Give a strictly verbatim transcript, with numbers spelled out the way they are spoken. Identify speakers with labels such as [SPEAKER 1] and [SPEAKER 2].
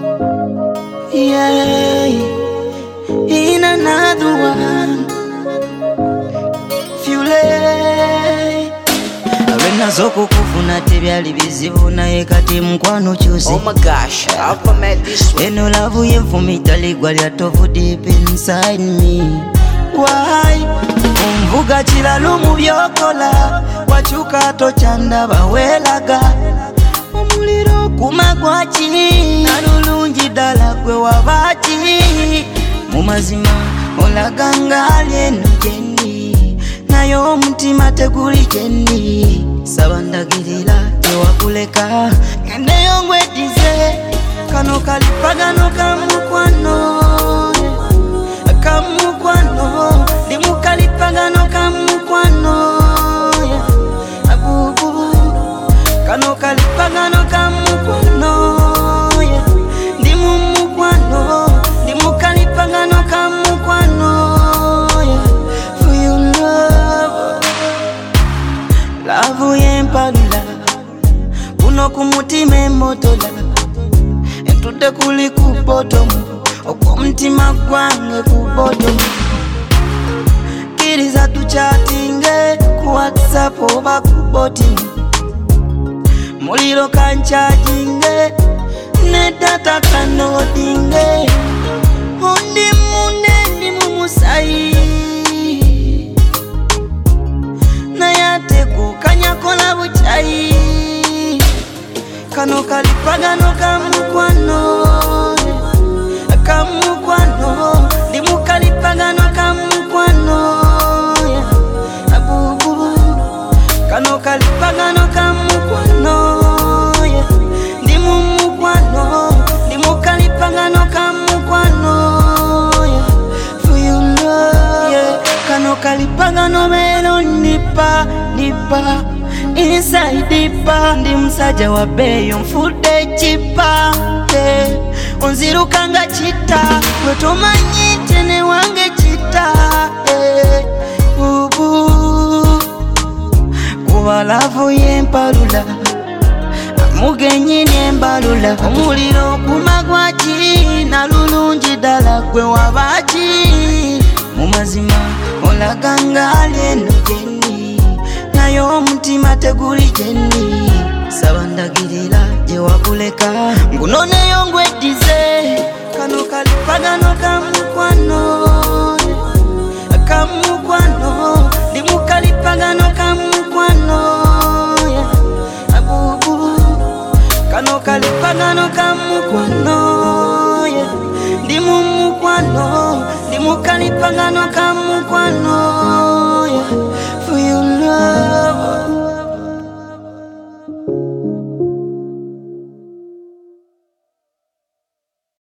[SPEAKER 1] Yeah, in another one. Fule Arena zoko kufuna tebyali bizibu naye kati mkwano chuzi.
[SPEAKER 2] Oh my gosh, I've met this one.
[SPEAKER 1] Eno love yevumita ligwa lya tovu deep inside me. Why? Umvuga chilalo mu byokola wachuka tochanda bawelaga. Omuliro kumagwachi nalulungi dala gwe wabachi. Mumazima olaganga alieno jendi nayo omutima teguli jendi. Sabandagirira tewakuleka ngendeyo ngwedize kano kalipagano kamukwano kamukwano limukalipagano kamukwano abubu kano kalipagano kamukwano limumukwano limukalipagano kamukwano for your love love yempalula kuno kumutima emotola entude kuli kubotomu okumtima gwange kubotomu kiriza tuchatinge ku WhatsApp oba kubotimu muliro kanchajinge ne data kanodinge ondi munde ndi mumusayi nayate kukanyakola buchayi kano kalipagano kamukwano kamukwano limukalipagano kamukwano abubu kano kalipagano kamukwano limumukwano limukalipagano kamukwano for your love yeah. Kano kalipagano melo nipa nipa inside deeper ndi msaja wa beyo mfude chipa yeah. Unzirukanga chita wetomanyite ne wange chita yeah. Ubu kuba lavu yempalula amugenyi nembalula omuliro kumagwachi nalulungi dala gwe wabachi mumazima olaganga alieno jeni nayo omutima teguli jeni sabandagirira jewakuleka ngunoneyo ngwedize kano kalipagano kamukwano kamukwano limukalipagano kamukwano abubu kano kalipagano kamukwano limumukwano limukalipagano kamukwano